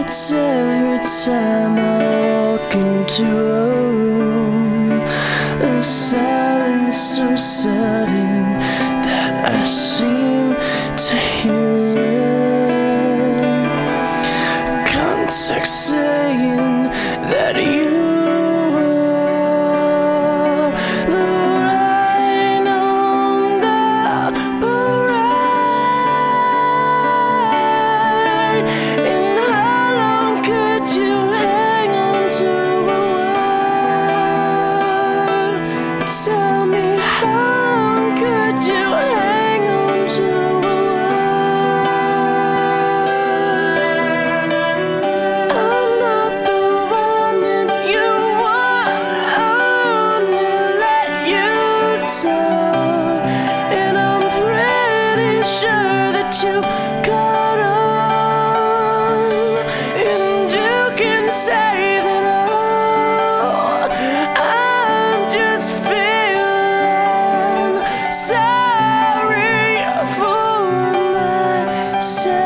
It's every time I walk into a room, a silence so sudden that I seem to hear it. Context saying that you are the line on the parade. And how long could you hang on to a word? Tell me, how long could you hang on to a word? I'm not the one that you want, only let you down. And I'm pretty sure that you've caught on. And you can say that, oh, I'm just feeling sorry for myself.